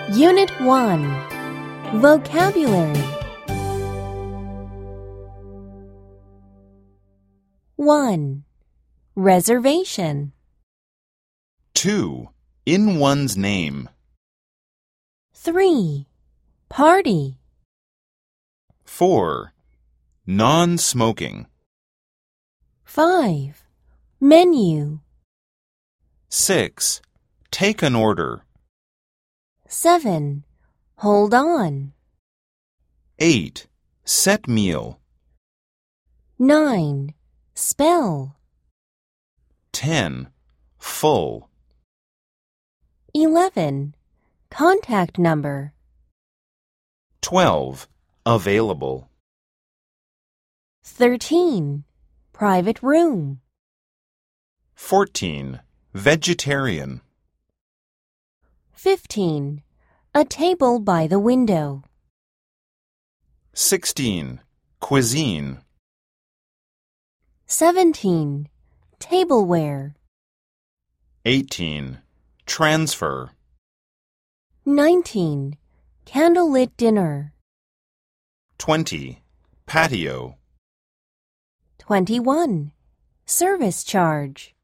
Unit 1. Vocabulary. 1. Reservation. 2. In one's name. 3. Party. 4. Non-smoking. 5. Menu. 6. Take an order. 7. Hold on. 8. Set meal. 9. Spell. 10. Full. 11. Contact number. 12. Available. 13. Private room. 14. Vegetarian. 15. A table by the window. 16. Cuisine. 17. Tableware. 18. Transfer. 19. Candlelit dinner. 20. Patio. 21. Service charge.